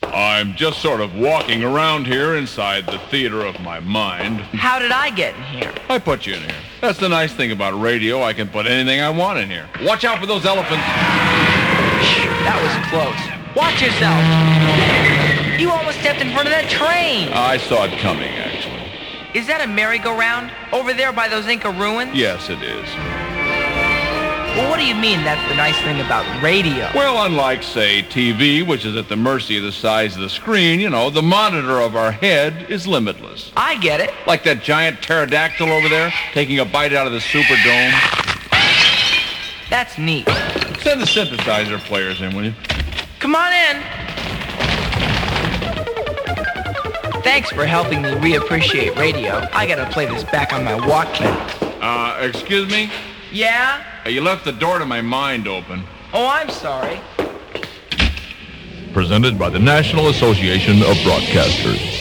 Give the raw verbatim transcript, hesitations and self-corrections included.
I'm just sort of walking around here inside the theater of my mind. How did I get in here? I put you in here. That's the nice thing about radio. I can put anything I want in here. Watch out for those elephants. That was close. Watch yourself. You almost stepped in front of that train. I saw it coming, actually. Is that a merry-go-round? Over there by those Inca ruins? Yes, it is. Well, what do you mean that's the nice thing about radio? Well, unlike, say, T V, which is at the mercy of the size of the screen, you know, the monitor of our head is limitless. I get it. Like that giant pterodactyl over there, taking a bite out of the Superdome. That's neat. Send the synthesizer players in, will you? Come on in. Thanks for helping me reappreciate radio. I gotta play this back on my Walkman. Uh, excuse me? Yeah? You left the door to my mind open. Oh, I'm sorry. Presented by the National Association of Broadcasters.